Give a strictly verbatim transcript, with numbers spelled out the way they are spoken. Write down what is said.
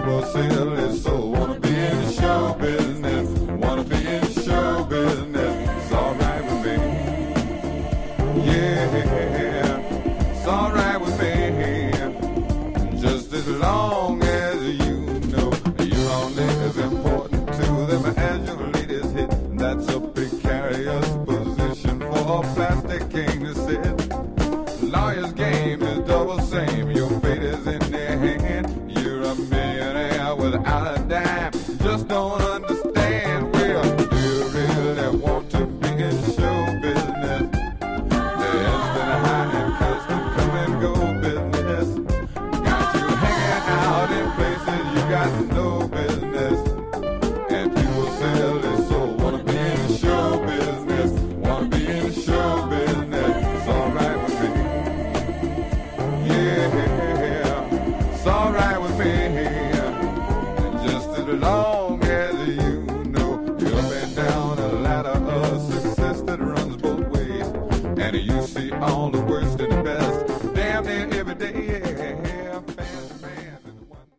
people sell their soul. Wanna be in the show business, wanna be in the show business. It's alright with me. Yeah, it's alright with me. Just as long as you know you're only as important to them as your latest hit. That's a precarious position for a plastic king to sit. Lawyer's game is double same. Your fate is in their hand. You're a millionaire without a dime. Just don't understand. Well, do you really want to be in show business? The instant high and constant come and go business. Got you hanging out in places you got no business. And people sell their soul. Wanna be in show business, wanna be in show business. It's alright with me. Yeah, it's alright with me. Just as long as you know you're up and down a ladder of success that runs both ways, and you see all the